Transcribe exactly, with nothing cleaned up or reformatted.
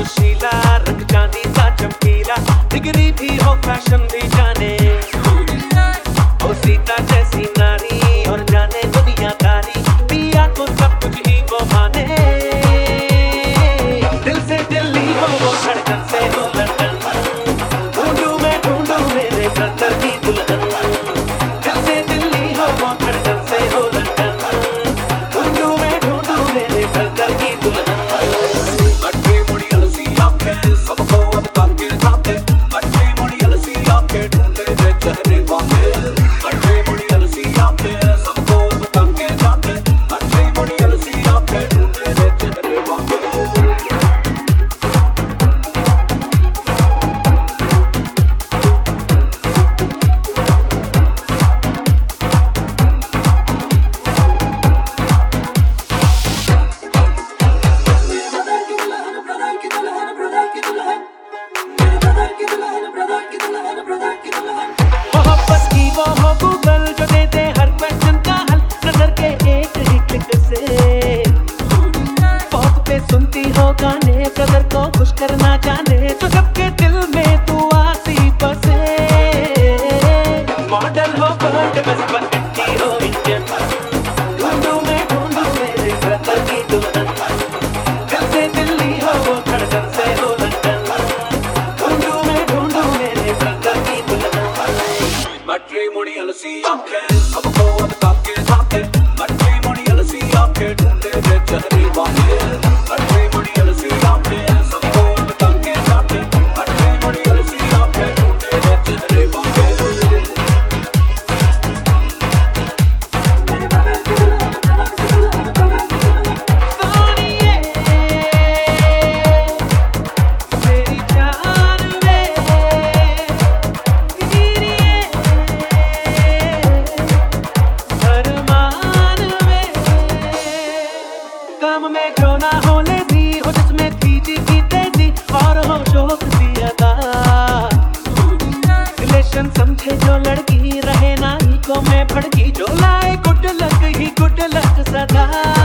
नशीला, रंग चांदी सा चमकीला, डिग्री भी हो फैशन भी जाने, ओ सीता जैसी नारी और जाने दुनियादारी, पिया को सब कुछ ही वो माने, दिल से दिल्ली हो वो धड़कन से हो लंदन, ढूंढूं मैं ढूंढूं मेरे सर की दुल्हन, दिल से दिल्ली हो वो धड़कन से हो लंदन, ढूंढूं मैं ढूंढूं मेरे सर की दुल्हन। मोहब्बत की वो हो गूगल जो दे दे हर क्वेश्चन का हल, नजर के एक ही क्लिक से पॉप पे सुनती हो गाने, ब्रदर को खुश करना जाने, तो सबके दिल में तू आसी बसे, मॉडल हो वर्ल्ड बेस्ट बंटी हो इंडियन, ढूंढूं मैं ढूंढूं मेरे ब्रदर की दुल्हन, दिल से दिल्ली हो वो धड़कन से हो लंदन, ढूंढूं मैं ढूंढूं मेरे ब्रदर की दुल्हन। मैट्रिमोनियल सी आंखें सबको बता के जाते, मैट्रिमोनियल सी आंखें ढूंढे रे चेहरे वाले, मैट्रिमोनियल सी आंखें सबको बता के जाते, मैट्रिमोनियल सी आंखें ढूंढे रे चेहरे वाले। काम में जो ना हो लेजी, हो जिसमें थी जी की तेजी और हो शौक सी अदा, रिलेशन समझे जो लड़की रहे ना ही को मैं भड़की, जो लाए गुड लक ही गुड लक सदा।